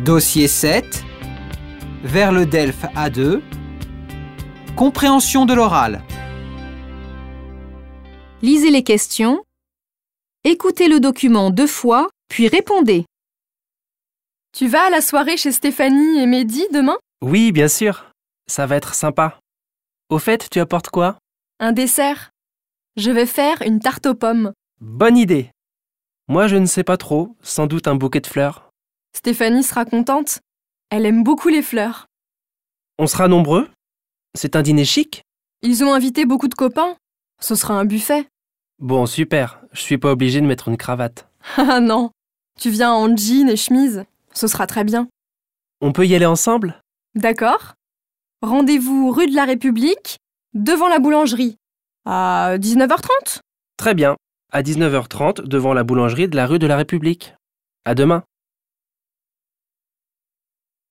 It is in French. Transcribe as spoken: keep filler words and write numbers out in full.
Dossier sept. Vers le DELF A deux. Compréhension de l'oral. Lisez les questions. Écoutez le document deux fois, puis répondez. Tu vas à la soirée chez Stéphanie et Mehdi demain? Oui, bien sûr. Ça va être sympa. Au fait, tu apportes quoi? Un dessert. Je vais faire une tarte aux pommes. Bonne idée. Moi, je ne sais pas trop. Sans doute un bouquet de fleurs. Stéphanie sera contente. Elle aime beaucoup les fleurs. On sera nombreux? C'est un dîner chic? Ils ont invité beaucoup de copains. Ce sera un buffet. Bon, super. Je suis pas obligé de mettre une cravate. Ah non, tu viens en jean et chemise. Ce sera très bien. On peut y aller ensemble? D'accord. Rendez-vous rue de la République, devant la boulangerie. À dix-neuf heures trente? Très bien. À dix-neuf heures trente, devant la boulangerie de la rue de la République. À demain.